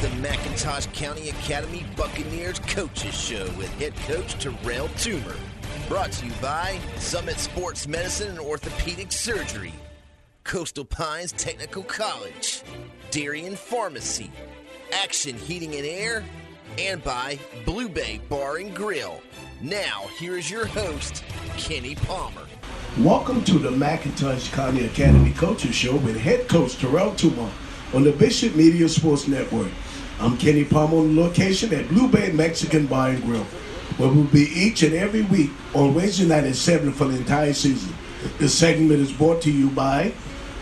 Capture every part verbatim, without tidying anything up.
the McIntosh County Academy Buccaneers Coaches Show with head coach Terrell Toomer. Brought to you by Summit Sports Medicine and Orthopedic Surgery, Coastal Pines Technical College, Darien Pharmacy, Action Heating and Air, and by Blue Bay Bar and Grill. Now, here is your host, Kenny Palmer. Welcome to the McIntosh County Academy Coaches Show with head coach Terrell Toomer on the Bishop Media Sports Network. I'm Kenny Palmer on location at Blue Bay Mexican Bar and Grill, where we'll be each and every week on Wednesday night at seven for the entire season. This segment is brought to you by,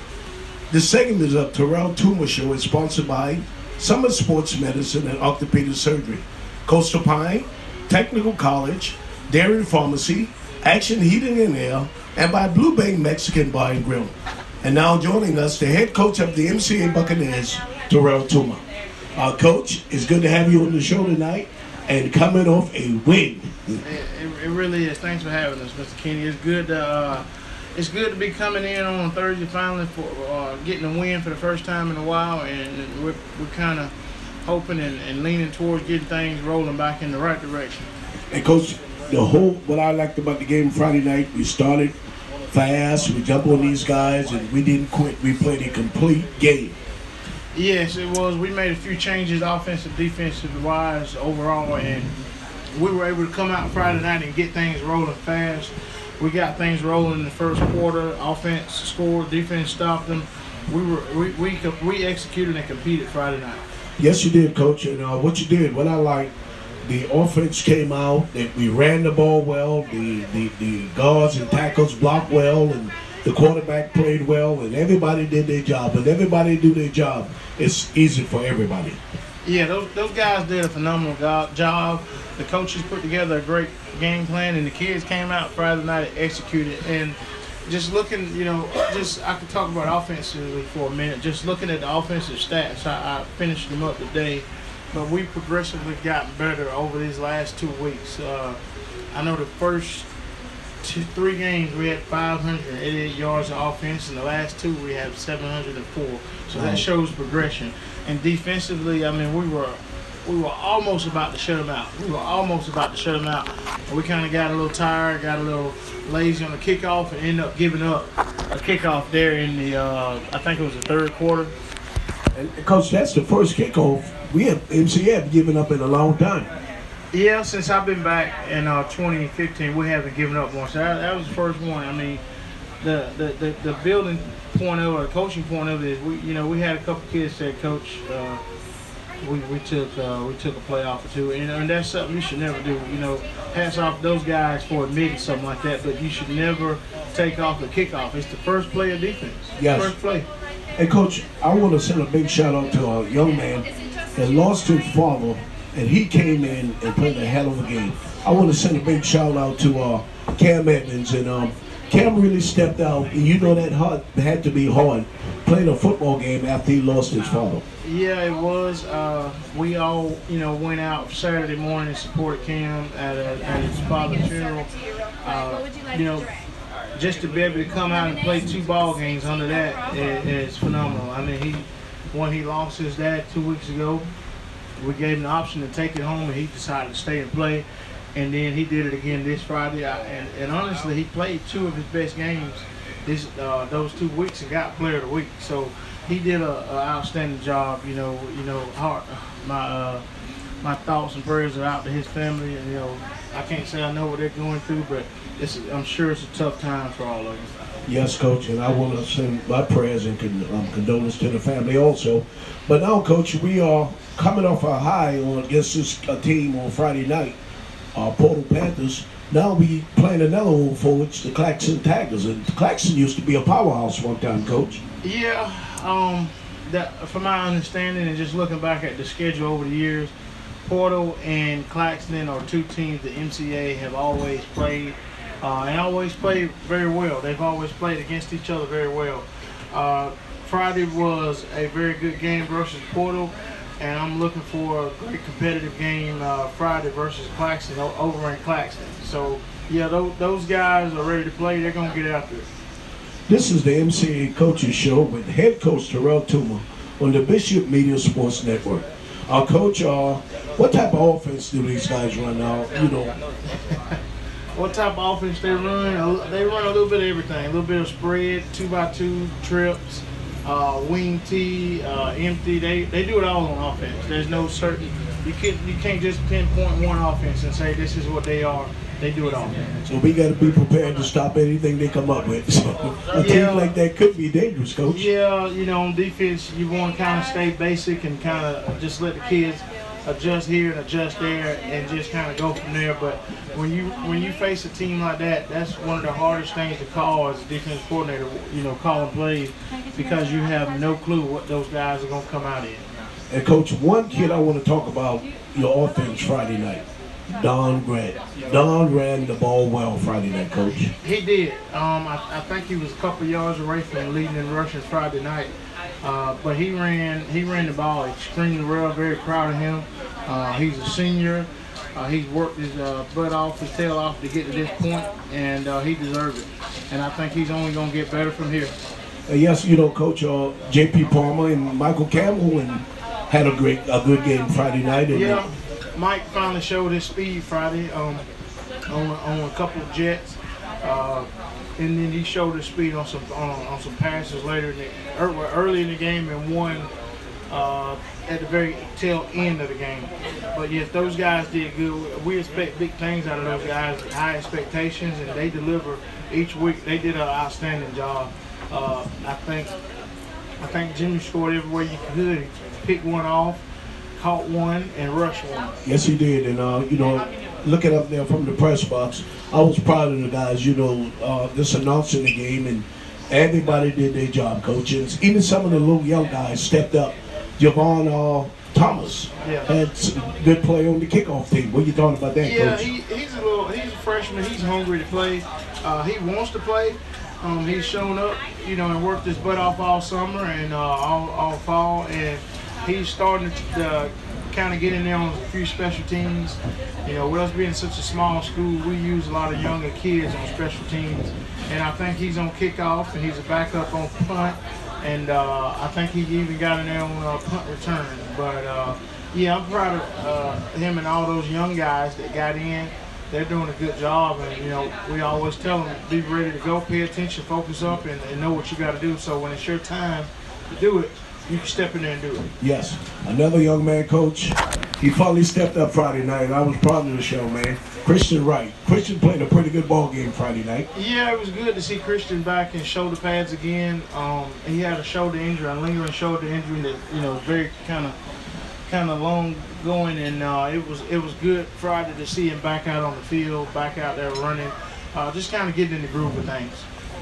this segment of Terrell Toomer Show is sponsored by Summit Sports Medicine and Orthopedic Surgery, Coastal Pine Technical College, Darien Pharmacy, Action Heating and Air, and by Blue Bay Mexican Bar and Grill. And now joining us, the head coach of the M C A Buccaneers, Terrell Toomer. Our coach, it's good to have you on the show tonight and coming off a win. It, it, it really is. Thanks for having us, Mister Kenny. It's good to uh, it's good to be coming in on Thursday finally for uh, getting a win for the first time in a while, and we're we're kind of hoping and, and leaning towards getting things rolling back in the right direction. And coach, the whole what I liked about the game Friday night, we started fast, we jumped on these guys, and we didn't quit. We played a complete game. Yes, it was. We made a few changes, offensive, defensive wise, overall, and we were able to come out Friday night and get things rolling fast. We got things rolling in the first quarter. Offense scored, defense stopped them. We were we we, we executed and competed Friday night. Yes, you did, coach. And uh, what you did, what I liked, the offense came out, that we ran the ball well, the, the, the guards and tackles blocked well, and the quarterback played well, and everybody did their job. And everybody do their job, it's easy for everybody. Yeah, those those guys did a phenomenal go- job. The coaches put together a great game plan, and the kids came out Friday night and executed. And just looking, you know, just I could talk about offensively for a minute. Just looking at the offensive stats, I, I finished them up today. But we progressively gotten better over these last two weeks. Uh, I know the first two, three games we had five hundred eighty-eight yards of offense, and the last two we have seven hundred four. So that shows progression. And defensively, I mean, we were we were almost about to shut them out. We were almost about to shut them out. And we kind of got a little tired, got a little lazy on the kickoff, and ended up giving up a kickoff there in the uh, I think it was the third quarter. And coach, that's the first kickoff we have M C A have given up in a long time. Yeah, since I've been back in uh, twenty fifteen, we haven't given up one. So that, that was the first one. I mean, the the, the, the building point of it, or the coaching point of it is, we you know we had a couple kids say, Coach, uh, we we took uh, we took a playoff or two, and, and that's something you should never do. You know, hats off to those guys for admitting something like that, but you should never take off the kickoff. It's the first play of defense. Yes. First play. Hey, Coach, I want to send a big shout out to a young man that lost his father, and he came in and played a hell of a game. I want to send a big shout out to uh, Cam Edmonds, and um, Cam really stepped out, and you know that hard, had to be hard playing a football game after he lost his father. Yeah, it was. Uh, we all, you know, went out Saturday morning and supported Cam at, a, at his father's funeral. Uh, you know, just to be able to come out and play two ball games under that is, is phenomenal. I mean, he when he lost his dad two weeks ago, we gave him the option to take it home, and he decided to stay and play. And then he did it again this Friday. I, and, and honestly, he played two of his best games this uh, those two weeks and got Player of the Week. So he did a, a outstanding job. You know, you know, heart, my uh, my thoughts and prayers are out to his family. And you know, I can't say I know what they're going through, but it's, I'm sure it's a tough time for all of them. Yes, Coach, and I want to send my prayers and con- um, condolences to the family also. But now, Coach, we are coming off a high on against this uh, team on Friday night, uh, Portal Panthers. Now we playing another one for it's the Claxton Tigers, and Claxton used to be a powerhouse one time, Coach. Yeah, um, that from my understanding and just looking back at the schedule over the years, Portal and Claxton are two teams the M C A have always played. Uh, and always play very well. They've always played against each other very well. Uh, Friday was a very good game versus Portal, and I'm looking for a great competitive game uh, Friday versus Claxton over in Claxton. So, yeah, those, those guys are ready to play. They're going to get after it. This is the M C A Coaches Show with head coach Terrell Toomer on the Bishop Media Sports Network. Uh, Coach, uh, what type of offense do these guys run now? You know, what type of offense they run? They run a little bit of everything. A little bit of spread, two by two trips, uh, wing tee, uh, empty. They they do it all on offense. There's no certain. You can't you can't just pinpoint one offense and say this is what they are. They do it all. So we got to be prepared to stop anything they come up with. So a yeah. team like that could be dangerous, Coach. Yeah, you know, on defense, you want to kind of stay basic and kind of just let the kids adjust here and adjust there and just kind of go from there. But when you when you face a team like that, that's one of the hardest things to call as a defensive coordinator, you know, calling plays, because you have no clue what those guys are going to come out in. And, Coach, one kid I want to talk about your offense Friday night. Don Grant. Don ran the ball well Friday night, Coach. He did. Um, I, I think he was a couple yards away from leading in rushes Friday night. Uh, but he ran he ran the ball extremely well. Very proud of him. Uh, he's a senior. Uh, he's worked his uh, butt off, his tail off to get to this point, and uh, he deserved it. And I think he's only going to get better from here. Uh, yes, you know, Coach, uh, J P Palmer and Michael Campbell and had a great, a good game Friday night. And yeah. Mike finally showed his speed Friday um, on on a couple of jets, uh, and then he showed his speed on some on, on some passes later in the, early in the game, and one uh, at the very tail end of the game. But yes, those guys did good. We expect big things out of those guys, high expectations, and they deliver each week. They did an outstanding job. Uh, I think I think Jimmy scored everywhere you could. He picked one off, caught one, and rushed one. Yes, he did. And, uh, you know, looking up there from the press box, I was proud of the guys, you know, uh, just announcing the game, and everybody did their job, Coach. And even some of the little young guys stepped up. Javon uh, Thomas yeah. had some good play on the kickoff team. What you thought about that, yeah, Coach? Yeah, he, he's a little, he's a freshman. He's hungry to play. Uh, he wants to play. Um, he's shown up, you know, and worked his butt off all summer and uh, all, all fall, and he's starting to uh, kind of get in there on a few special teams. You know, with us being such a small school, we use a lot of younger kids on special teams, and I think he's on kickoff and he's a backup on punt, and uh, I think he even got in there on uh, punt return. But uh, yeah, I'm proud of uh, him and all those young guys that got in. They're doing a good job, and you know, we always tell them, be ready to go, pay attention, focus up, and, and know what you got to do. So when it's your time to do it, you can step in there and do it. Yes. Another young man, Coach. He finally stepped up Friday night, and I was proud of the show, man. Christian Wright. Christian played a pretty good ball game Friday night. Yeah, it was good to see Christian back in shoulder pads again. Um, he had a shoulder injury, a lingering shoulder injury that, you know, very kind of kind of long going, and uh, it was it was good Friday to see him back out on the field, back out there running, uh, just kind of getting in the groove of things.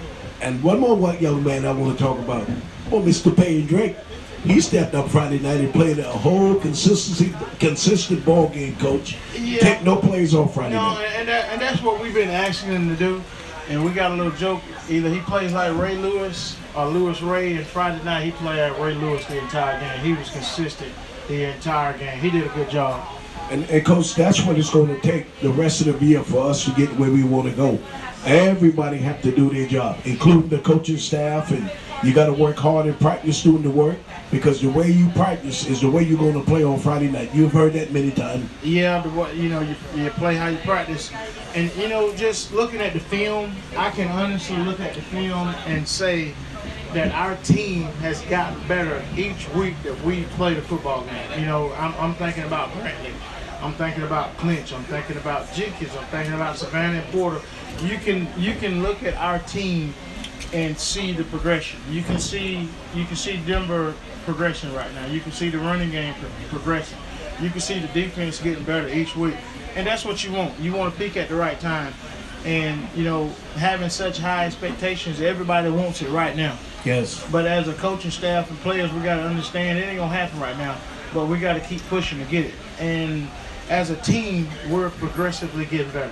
And one more white young man I want to talk about. Oh, Mister Payne Drake. He stepped up Friday night and played a whole consistency, consistent ball game, Coach. Yeah. Take no plays off Friday no, night. And, that, and that's what we've been asking him to do. And we got a little joke. Either he plays like Ray Lewis or Lewis Ray, and Friday night he played like Ray Lewis the entire game. He was consistent the entire game. He did a good job. And, and Coach, that's what it's going to take the rest of the year for us to get where we want to go. Everybody have to do their job, including the coaching staff, and you got to work hard and practice doing the work, because the way you practice is the way you're going to play on Friday night. You've heard that many times. Yeah, the what you know, you, you play how you practice, and you know, just looking at the film, I can honestly look at the film and say that our team has gotten better each week that we play the football game. You know, I'm, I'm thinking about Brantley, I'm thinking about Clinch, I'm thinking about Jenkins, I'm thinking about Savannah and Porter. You can you can look at our team and see the progression. You can see you can see Denver progression right now. You can see the running game pro- progressing. You can see the defense getting better each week, and that's what you want. You want to peak at the right time, and you know, having such high expectations, everybody wants it right now. Yes. But as a coaching staff and players, we got to understand it ain't gonna happen right now. But we got to keep pushing to get it. And as a team, we're progressively getting better.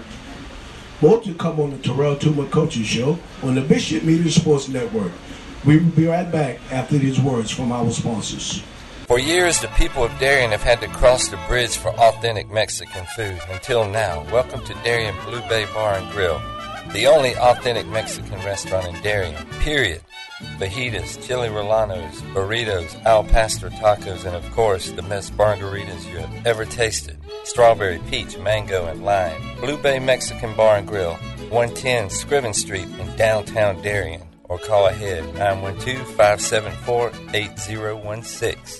More to come on the Terrell Toomer Coaching Show on the Bishop Media Sports Network. We will be right back after these words from our sponsors. For years, the people of Darien have had to cross the bridge for authentic Mexican food. Until now, welcome to Darien Blue Bay Bar and Grill, the only authentic Mexican restaurant in Darien, period. fajitas, chili relanos, burritos, al pastor tacos, and of course, the best margaritas you have ever tasted. Strawberry, peach, mango, and lime. Blue Bay Mexican Bar and Grill, one ten Scriven Street in downtown Darien. Or call ahead, nine one two, five seven four, eight zero one six.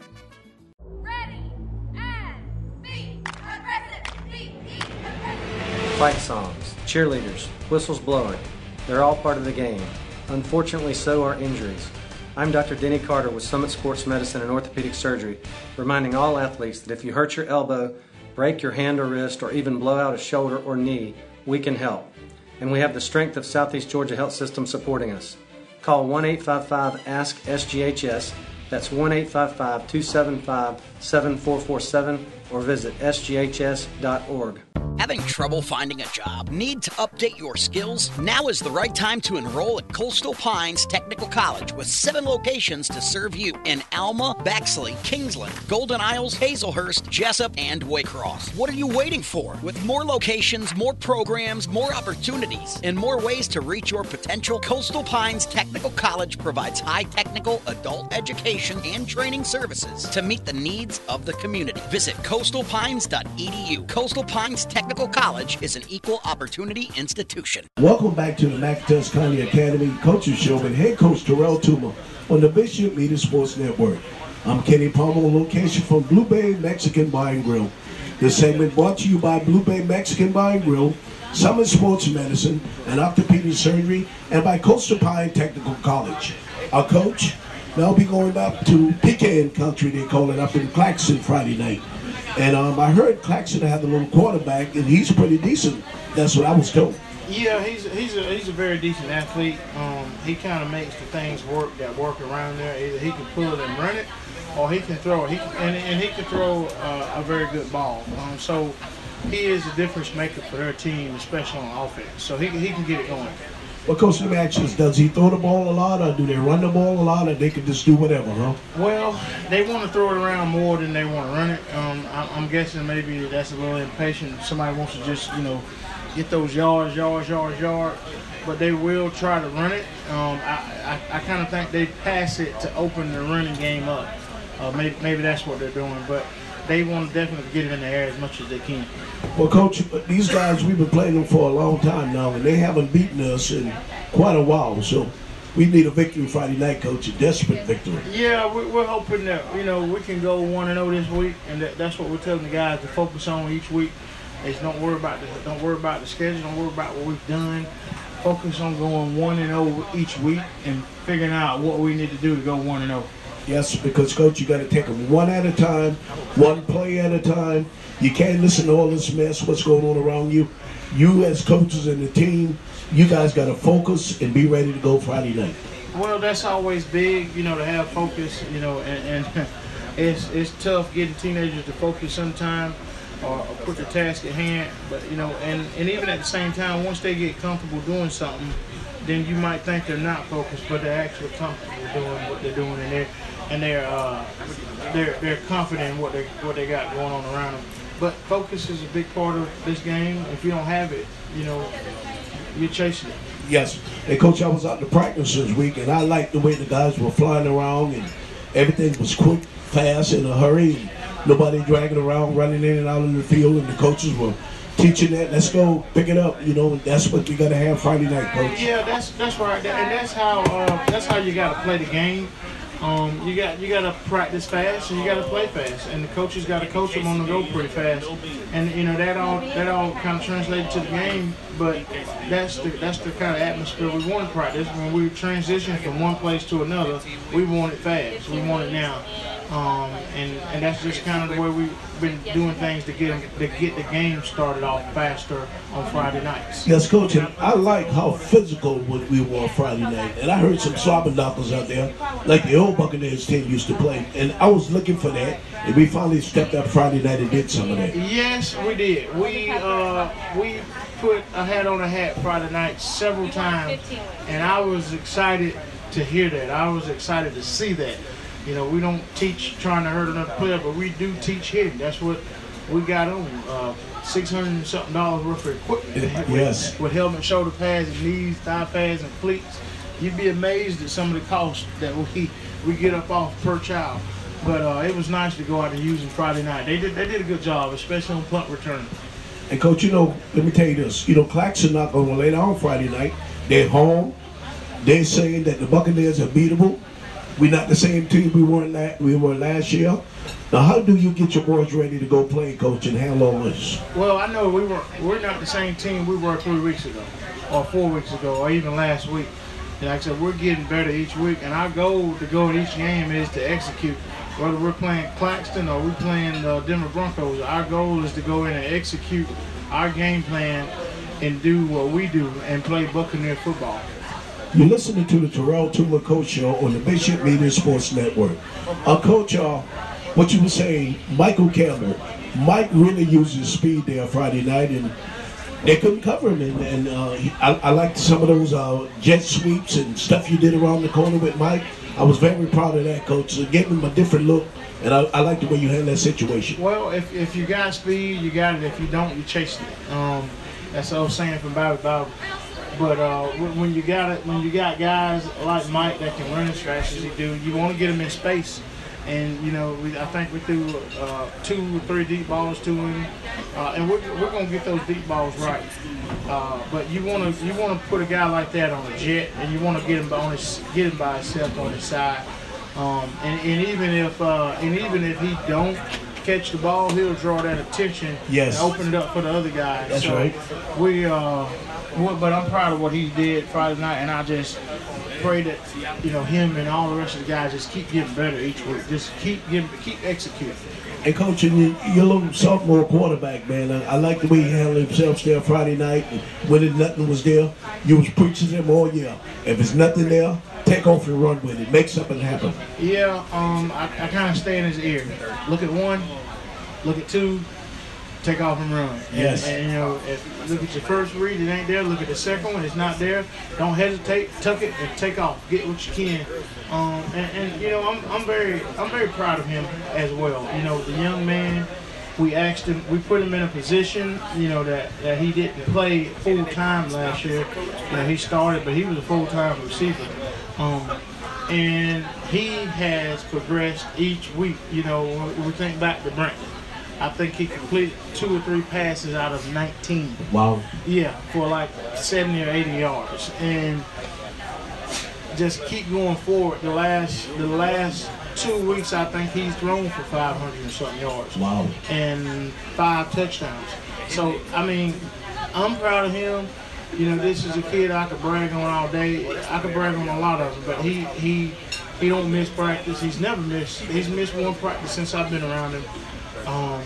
Fight songs, cheerleaders, whistles blowing, they're all part of the game. Unfortunately, so are injuries. I'm Doctor Denny Carter with Summit Sports Medicine and Orthopedic Surgery, reminding all athletes that if you hurt your elbow, break your hand or wrist, or even blow out a shoulder or knee, we can help. And we have the strength of Southeast Georgia Health System supporting us. Call one eight five five, A S K, S G H S, that's one eight five five, two seven five, seven four four seven, or visit S G H S dot org. Having trouble finding a job? Need to update your skills? Now is the right time to enroll at Coastal Pines Technical College with seven locations to serve you in Alma, Bexley, Kingsland, Golden Isles, Hazelhurst, Jessup, and Waycross. What are you waiting for? With more locations, more programs, more opportunities, and more ways to reach your potential, Coastal Pines Technical College provides high technical adult education and training services to meet the needs of the community. Visit coastal pines dot e d u. Coastal Pines Technical College is an equal opportunity institution. Welcome back to the McIntosh County Academy Coaches Show with head coach Terrell Toomer on the Bishop Media Sports Network. I'm Kenny Palmer, location from Blue Bay Mexican Bar and Grill. This segment brought to you by Blue Bay Mexican Bar and Grill, Summit Sports Medicine and Orthopedic Surgery, and by Coastal Pine Technical College. Our coach, now be going up to Pecan Country, they call it, up in Claxon Friday night. And um, I heard Claxon had a little quarterback, and he's pretty decent. That's what I was told. Yeah, he's he's a he's a very decent athlete. Um, he kind of makes the things work that work around there. Either he can pull it and run it, or he can throw it. He can, and, and he can throw uh, a very good ball. Um, so he is a difference maker for their team, especially on offense. So he he can get it going. Well, Coach, let me ask you this. Does he throw the ball a lot, or do they run the ball a lot, or they can just do whatever, huh? Well, they want to throw it around more than they want to run it. Um, I, I'm guessing maybe that's a little impatient. Somebody wants to just, you know, get those yards, yards, yards, yards. But they will try to run it. Um, I, I, I kind of think they pass it to open the running game up. Uh, maybe, maybe that's what they're doing. But they want to definitely get it in the air as much as they can. Well, Coach, these guys, we've been playing them for a long time now, and they haven't beaten us in quite a while. So we need a victory Friday night, Coach, a desperate victory. Yeah, we're hoping that, you know, we can go one and oh this week, and that, that's what we're telling the guys to focus on each week. Is don't worry about the don't worry about the schedule, don't worry about what we've done. Focus on going one and oh each week and figuring out what we need to do to go one and oh. Yes, because, Coach, you got to take them one at a time, one play at a time. You can't listen to all this mess, what's going on around you. You as coaches and the team, you guys got to focus and be ready to go Friday night. Well, that's always big, you know, to have focus, you know, and, and it's it's tough getting teenagers to focus sometimes or, or put the task at hand. But, you know, and, and even at the same time, once they get comfortable doing something, then you might think they're not focused, but they're actually comfortable doing what they're doing, and they're and they're uh, they're they're confident in what they what they got going on around them. But focus is a big part of this game. If you don't have it, you know, you're chasing it. Yes. Hey, Coach, I was out to practice this week, and I liked the way the guys were flying around, and everything was quick, fast, in a hurry. And nobody dragging around, running in and out of the field, and the coaches were teaching that. Let's go pick it up, you know. And that's what we got to have Friday night, Coach. Yeah, that's that's right, and that's how uh, that's how you got to play the game. Um, you got you got to practice fast and you got to play fast, and the coaches got to coach them on the go pretty fast, and you know that all that all kind of translated to the game. But that's the that's the kind of atmosphere we want to practice. When we transition from one place to another, we want it fast. We want it now, um, and and that's just kind of the way we've been doing things to get them, to get the game started off faster on Friday nights. Yes, Coach, and I like how physical we were Friday night, and I heard some slobber knockers out there, like the old Buccaneers team used to play, and I was looking for that, and we finally stepped up Friday night and did some of that. Yes, we did. We uh, we put a hat on a hat Friday night several times, and I was excited to hear that. I was excited to see that. You know, we don't teach trying to hurt another player, but we do teach hitting. That's what we got on. Uh, six hundred and something dollars worth of equipment. Yes. With, with helmet, shoulder pads, and knees, thigh pads, and cleats. you'd be amazed at some of the costs that we we get up off per child. But uh, it was nice to go out and use them Friday night. They did they did a good job, especially on punt return. And Coach, you know, let me tell you this. You know, Claxton not going to lay down Friday night. They're home. They're saying that the Buccaneers are beatable. We're not the same team we weren't la- we were last year. Now, how do you get your boys ready to go play, Coach, and handle all this? Well, I know we were we're not the same team we were three weeks ago, or four weeks ago, or even last week. And like I said, we're getting better each week, and our goal to go in each game is to execute. Whether we're playing Claxton or we're playing the Denver Broncos, our goal is to go in and execute our game plan and do what we do and play Buccaneer football. You're listening to the Terrell Toomer Coach Show on the Bishop Media Sports Network. Uh, Coach, uh, what you were saying, Michael Campbell, Mike really used his speed there Friday night, and they couldn't cover him. And, and uh, he, I, I liked some of those uh, jet sweeps and stuff you did around the corner with Mike. I was very proud of that, Coach. It gave him a different look, and I, I like the way you handled that situation. Well, if, if you got speed, you got it. If you don't, you chase it. Um, that's the old saying from Bobby Bowden. But uh, when you got it, when you got guys like Mike that can run as fast as he do, you want to get them in space. And you know, we, I think we threw uh, two or three deep balls to him, uh, and we're we're gonna get those deep balls right. Uh, but you want to you want to put a guy like that on a jet, and you want to get him on his get him by himself on his side. Um, and, and even if uh, and even if he don't catch the ball, he'll draw that attention yes. and open it up for the other guys. That's so right. We, uh, but I'm proud of what he did Friday night, and I just pray that you know him and all the rest of the guys just keep getting better each week. Just keep getting, keep executing. And Coach, you, you're a little sophomore quarterback, man. I, I like the way he handled himself there Friday night. When nothing was there, you was preaching to him all year. If it's nothing there, take off and run with it. Make something happen. Yeah, um, I, I kind of stay in his ear. Look at one, look at two, take off and run. And, yes. And, you know, if, look at your first read, it ain't there. Look at the second one, it's not there. Don't hesitate, tuck it, and take off. Get what you can. Um, and, and you know, I'm, I'm very, I'm very proud of him as well. You know, the young man. We asked him, we put him in a position, you know, that, that he didn't play full time last year. You know, he started, but he was a full time receiver. Um, and he has progressed each week. You know, when we think back to Brent, I think he completed two or three passes out of nineteen. Wow. Yeah, for like seventy or eighty yards, and just keep going forward. The last, the last two weeks, I think he's thrown for five hundred and something yards. Wow. And five touchdowns. So I mean, I'm proud of him. You know, this is a kid I could brag on all day. I could brag on a lot of them, but he he he don't miss practice. He's never missed. He's missed one practice since I've been around him. Um,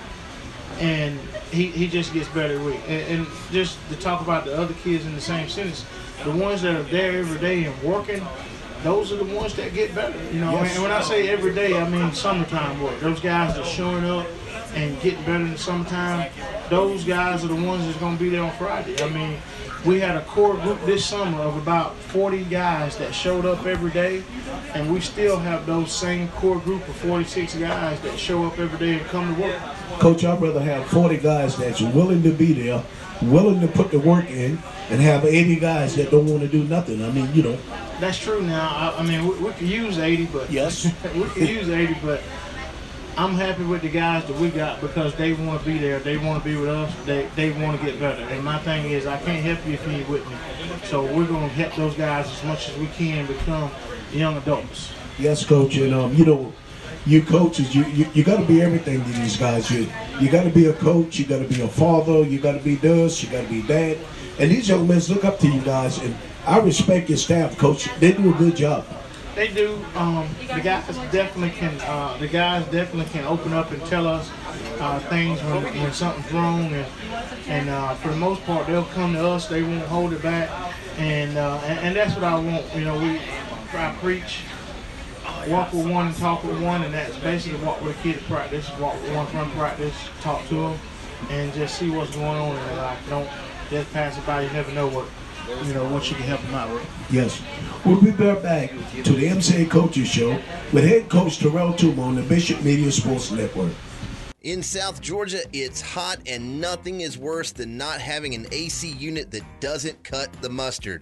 and he, he just gets better every week. And, and just to talk about the other kids in the same sentence, the ones that are there every day and working, those are the ones that get better. You know, yes. And when I say every day, I mean summertime work. Those guys that are showing up and getting better in the summertime, those guys are the ones that's going to be there on Friday. I mean, we had a core group this summer of about forty guys that showed up every day, and we still have those same core group of forty-six guys that show up every day and come to work. Coach, I'd rather have forty guys that's willing to be there, willing to put the work in, and have eighty guys that don't want to do nothing. I mean, you know. That's true now. I, I mean, we, we could use eighty, but yes, we could use eighty, but I'm happy with the guys that we got because they want to be there. They want to be with us. They they want to get better. And my thing is, I can't help you if you ain't with me. So we're going to help those guys as much as we can become young adults. Yes, Coach. And, um, you know, you coaches, you, you, you got to be everything to these guys. You, you got to be a coach. You got to be a father. You got to be this. You got to be dad. And these young men look up to you guys. And I respect your staff, Coach. They do a good job. They do. Um, the guys definitely can. Uh, the guys definitely can open up and tell us uh, things when, when something's wrong, and and uh, for the most part, they'll come to us. They won't hold it back, and uh, and, and that's what I want. You know, we I preach, walk with one and talk with one, and that's basically walk with a kid at practice, walk with one from practice, talk to them, and just see what's going on in their life. Don't just pass it by. You never know what. You know, what you can help them out with. Yes. We'll be right back to the M C A Coaches Show with head coach Terrell Toomer on the Bishop Media Sports Network. In South Georgia, it's hot and nothing is worse than not having an A C unit that doesn't cut the mustard.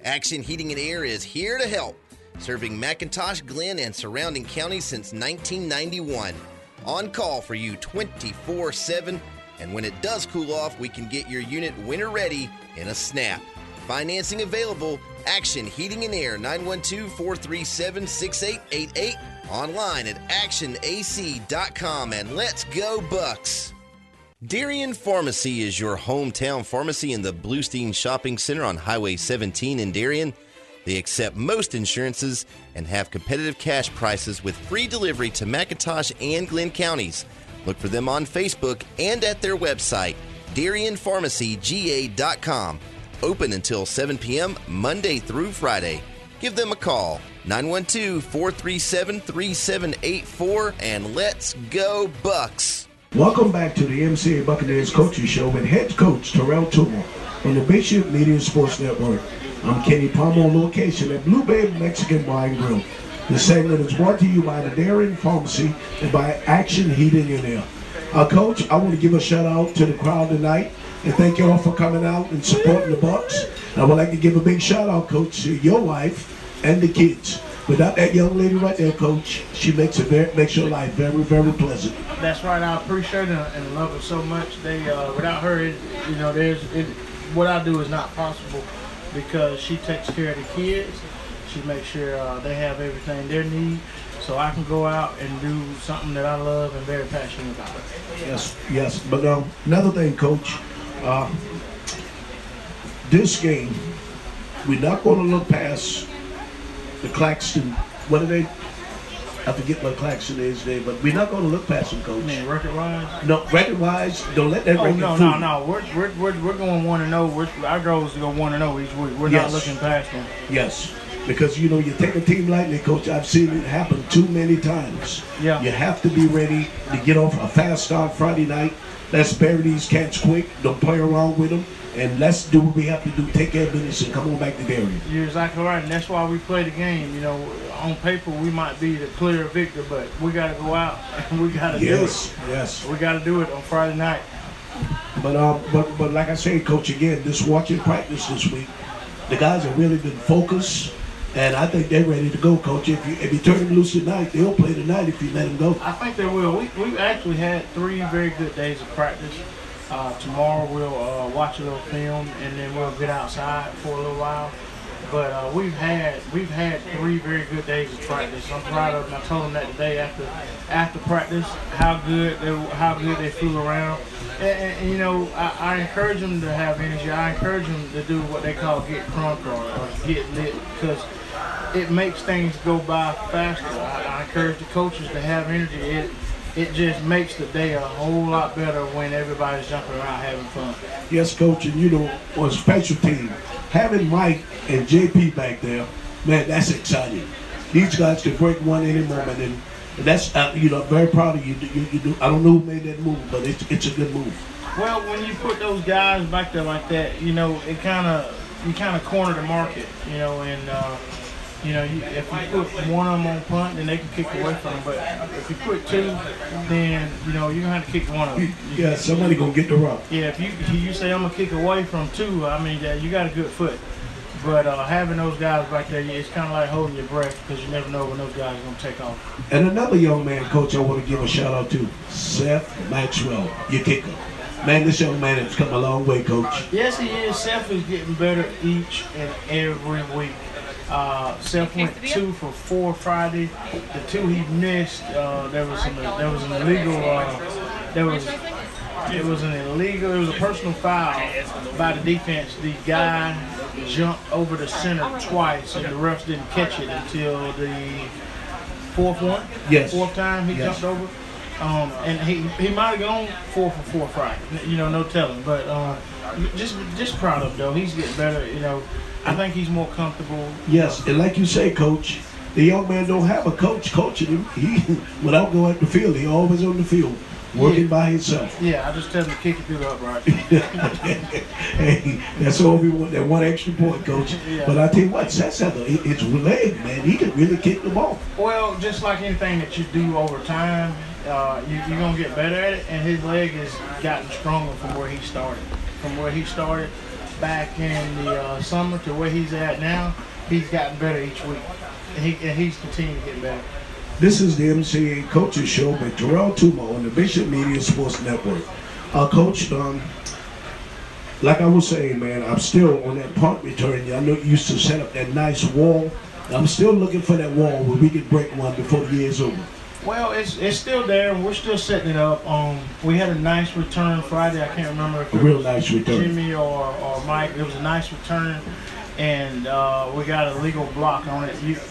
Action Heating and Air is here to help, serving McIntosh, Glenn, and surrounding counties since nineteen ninety-one. On call for you twenty-four seven, and when it does cool off, we can get your unit winter ready in a snap. Financing available. Action Heating and Air, nine one two, four three seven, six eight eight eight. Online at action a c dot com, and let's go Bucks. Darien Pharmacy is your hometown pharmacy in the Bluestein Shopping Center on Highway seventeen in Darien. They accept most insurances and have competitive cash prices with free delivery to McIntosh and Glenn counties. Look for them on Facebook and at their website, darien pharmacy g a dot com. Open until seven p.m. Monday through Friday. Give them a call, nine one two, four three seven, three seven eight four, and let's go Bucks. Welcome back to the M C A Buccaneers Coaches Show with head coach Terrell Toomer on the Bishop Media Sports Network. I'm Kenny Palmer on location at Blue Bay Mexican Bar and Grill. This segment is brought to you by the Darien Pharmacy and by Action Heating and Air. Uh, Coach, I want to give a shout out to the crowd tonight and thank you all for coming out and supporting the Bucks. I would like to give a big shout out, Coach, to your wife and the kids. Without that young lady right there, Coach, she makes it very, makes your life very, very pleasant. That's right. I appreciate her and love her so much. They, uh, without her, it, you know, there's it, what I do is not possible because she takes care of the kids. She makes sure uh, they have everything they need, so I can go out and do something that I love and very passionate about. Yes, yes. But um, another thing, Coach, uh, this game, we're not going to look past the Claxton. What are they? I forget what Claxton is today, but we're not going to look past them, Coach. You mean record-wise? No, record-wise, don't let that Oh, record no, fool no, you. no. We're, we're, we're, we're going one and oh. We're, our goal is to go one and oh each week. We're Yes. not looking past them. Yes, because, you know, you take a team lightly, Coach. I've seen it happen too many times. Yeah. You have to be ready to get off a fast start Friday night. Let's bury these cats quick. Don't play around with them. And let's do what we have to do. Take care of business and come on back to Darien. You're exactly right, and that's why we play the game. You know, on paper we might be the clear victor, but we got to go out and we got to Yes, do it. yes. We got to do it on Friday night. But um, but but like I say, Coach, again, this watching practice this week, the guys have really been focused, and I think they're ready to go, Coach. If you if you turn them loose tonight, they'll play tonight if you let them go. I think they will. We we've actually had three very good days of practice. Uh, tomorrow we'll uh, watch a little film and then we'll get outside for a little while. But uh, we've had we've had three very good days of practice. I'm proud of them. I told them that today after after practice how good they how good they flew around. And, and, and you know I, I encourage them to have energy. I encourage them to do what they call get crunk or, or get lit because it makes things go by faster. I, I encourage the coaches to have energy. It, It just makes the day a whole lot better when everybody's jumping around having fun. Yes, Coach, and you know, on special team, having Mike and J P back there, man, that's exciting. These guys can break one any moment, and, and that's uh, you know, I'm very proud of you. You, you do. I don't know who made that move, but it's it's a good move. Well, when you put those guys back there like that, you know, it kind of you kind of corner the market, you know, and. Uh, You know, you, if you put one of them on punt, then they can kick away from them. But if you put two, then, you know, you're going to have to kick one of them. Yeah, somebody going to get the rock. Yeah, if you if you say I'm going to kick away from two, I mean, yeah, you got a good foot. But uh, having those guys back there, it's kind of like holding your breath because you never know when those guys are going to take off. And another young man, Coach, I want to give a shout out to, Seth Maxwell, your kicker. Man, this young man has come a long way, Coach. Yes, he is. Seth is getting better each and every week. Uh, Seth went two for four Friday. The two he missed, uh, there was some, there was an illegal. Uh, there was it was an illegal. It was a personal foul by the defense. The guy jumped over the center twice, and the refs didn't catch it until the fourth one. Yes. Fourth time he Yes. jumped over. Um, and he he might have gone four for four Friday. You know, no telling. But um, just just proud of him though. He's getting better. You know. I think he's more comfortable. Yes, and like you say, Coach, the young man don't have a coach coaching him. He, without going to the field, he always on the field, working Yeah. by himself. Yeah, I just tell him to kick it through the upright. Hey, that's all we want, that one extra point, Coach. Yeah. But I tell you what, Seth's had a, it's leg, man. He can really kick the ball. Well, just like anything that you do over time, uh, you, you're going to get better at it, and his leg has gotten stronger from where he started. From where he started, back in the uh, summer to where he's at now, he's gotten better each week. And, he, and he's continuing to get better. This is the M C A Coaches Show with Terrell Tuma on the Bishop Media Sports Network. Uh, Coach, um, like I was saying, man, I'm still on that punt return. I know you used to set up that nice wall. I'm still looking for that wall where we can break one before the year's over. Well, it's it's still there, and we're still setting it up. Um, we had a nice return Friday. I can't remember if it A real was nice return. Jimmy or, or Mike. It was a nice return, and uh, we got a legal block on it. You,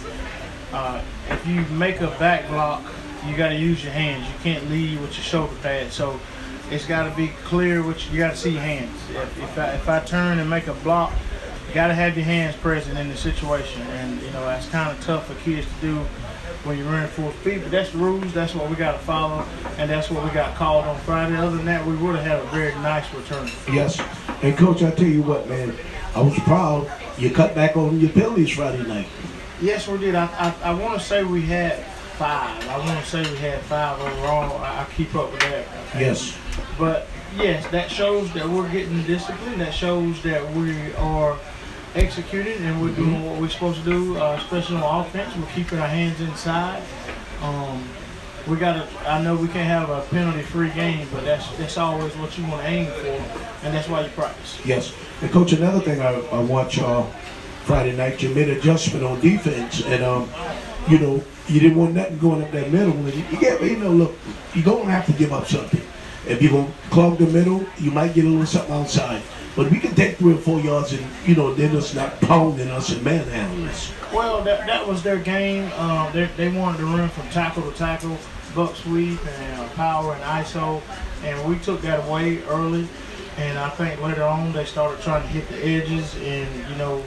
uh, if you make a back block, you got to use your hands. You can't lead with your shoulder pad. So it's got to be clear. Which you got to see your hands. If, if I if I turn and make a block, you got to have your hands present in the situation, and you know that's kind of tough for kids to do when you're running full speed, but that's the rules, that's what we got to follow, and that's what we got called on Friday. Other than that, we would have had a very nice return. Yes, and Coach, I tell you what, man, I was proud you cut back on your penalties Friday night. Yes, we did. I I, I want to say we had five. I want to say we had five overall. I, I keep up with that. Yes. But, yes, that shows that we're getting disciplined. That shows that we are executed and we're doing what we're supposed to do, uh, especially on offense. We're keeping our hands inside. Um, we gotta. I know we can't have a penalty-free game, but that's that's always what you want to aim for, and that's why you practice. Yes, and Coach, another thing I, I watched uh, Friday night, you made an adjustment on defense, and um, you know you didn't want nothing going up that middle. And you, you get, you know, look, you're gonna have to give up something. If you're gonna clog the middle, you might get a little something outside. But we can take three or four yards and, you know, they're just not pounding us and manhandling us. Well, that that was their game. Uh, they, they wanted to run from tackle to tackle, buck sweep and uh, power and I S O. And we took that away early. And I think later on they started trying to hit the edges. And, you know,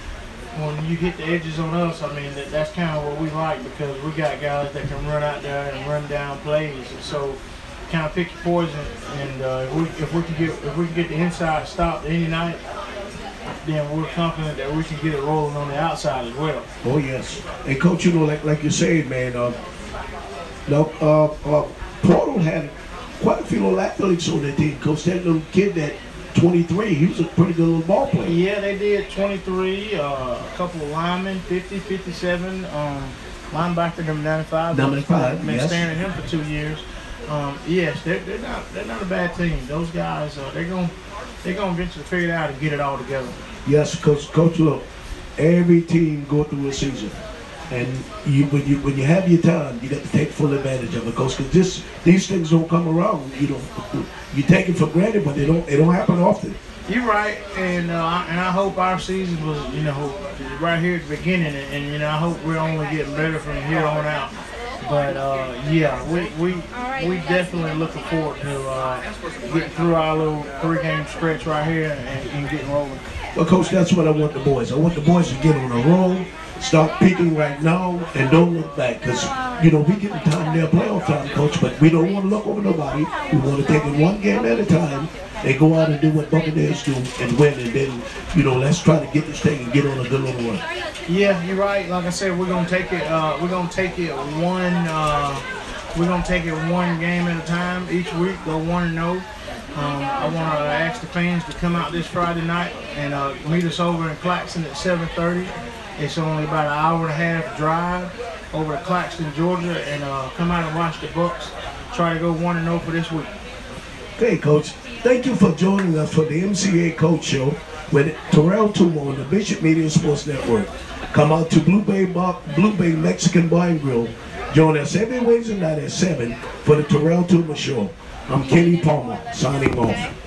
when you hit the edges on us, I mean, that, that's kind of what we like because we got guys that can run out there and run down plays. And so kind of pick your poison, and uh, if we if we can get if we can get the inside stopped any night, then we're confident that we can get it rolling on the outside as well. Oh yes, and Coach, you know, like like you said, man, uh, no, uh, uh, Portal had quite a few little athletes on their team. Coach, that little kid that twenty-three, he was a pretty good little ball player. Yeah, they did twenty-three, uh, a couple of linemen, fifty, fifty-seven, um, linebacker number ninety-five. ninety-five, been yes. staring at him for two years. Um, yes, they're, they're not they're not a bad team. Those guys, uh, they're gonna they're gonna eventually figure it out and get it all together. Yes, Coach. Coach, look, every team go through a season, and you when you when you have your time, you got to take full advantage of it, Coach. Because this these things don't come around. You know, you take it for granted, but they don't they don't happen often. You're right, and uh, and I hope our season was you know right here at the beginning, and, and you know I hope we're only getting better from here on out. But uh, yeah, we we we definitely looking forward to uh, getting through our little three-game stretch right here and, and getting rolling. Well, Coach, that's what I want the boys. I want the boys to get on a roll, start peaking right now, and don't look back. Because, you know, we get the time there, playoff time, Coach, but we don't want to look over nobody. We want to take it one game at a time and go out and do what Buccaneers do and win. And then, you know, let's try to get this thing and get on a good little run. Yeah, you're right. Like I said, we're gonna take it. Uh, we're gonna take it one. Uh, we're gonna take it one game at a time each week. Go one and zero. Um, I want to ask the fans to come out this Friday night and uh, meet us over in Claxton at seven thirty. It's only about an hour and a half drive over to Claxton, Georgia, and uh, come out and watch the Bucs try to go one and zero for this week. Okay, Coach. Thank you for joining us for the M C A Coach Show with Terrell Tuma on the Bishop Media Sports Network. Come out to Blue Bay, Bar, Blue Bay Mexican Bar and Grill. Join us every Wednesday night at seven for the Terrell Tuma Show. I'm Kenny Palmer, signing off.